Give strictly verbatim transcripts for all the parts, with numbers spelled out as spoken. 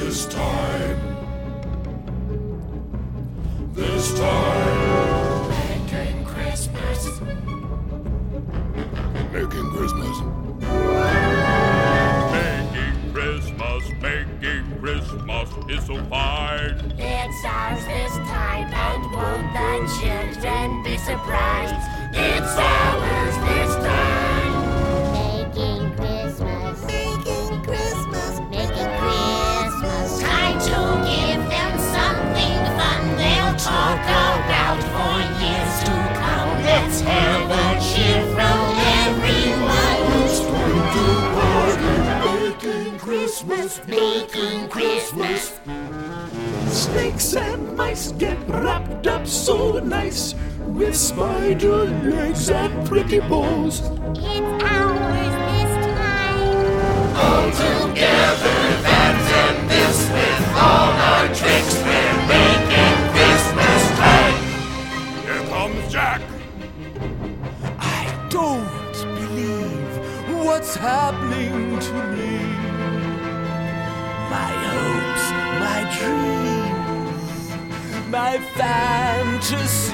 This time. This time. Making Christmas. Making Christmas. Making Christmas, making Christmas is so fine. It's ours this time, and won't the children be surprised? It's ours this time. Making Christmas. Making Christmas. Making Christmas. Time to give them something fun they'll talk about for years to come. Let's have a cheer from everyone who's going to party. Making Christmas. Making Christmas. Snakes and mice get wrapped up so nice with spider legs and pretty bows. It's ours this time. All together, that's and this with all our tricks. We're making Christmas time. Here comes Jack. I don't believe what's happening to me. My hopes, my dreams, my fantasy.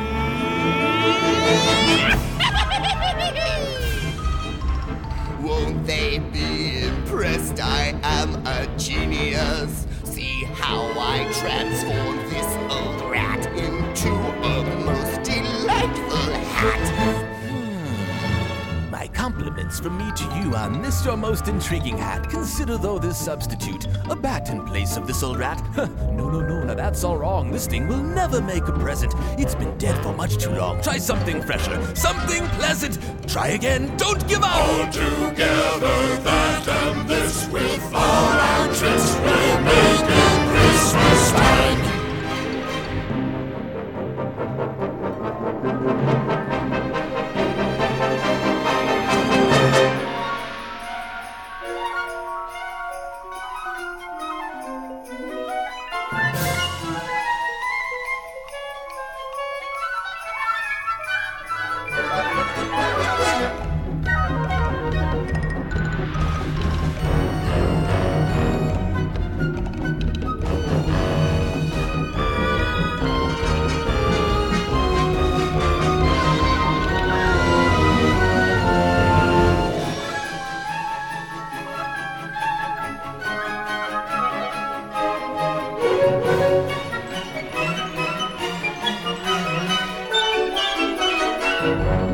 Won't they be impressed? I am a genius. See how I transform this old rat into a most delightful hat. My compliments from me to you on this your most intriguing hat. Consider though this substitute, a bat in place of this old rat. No, no, no, now that's all wrong. This thing will never make a present. It's been dead for much too long. Try something fresher, something pleasant. Try again, don't give up. All together, that and this with all our tricks. We're making Christmas time. Thank you.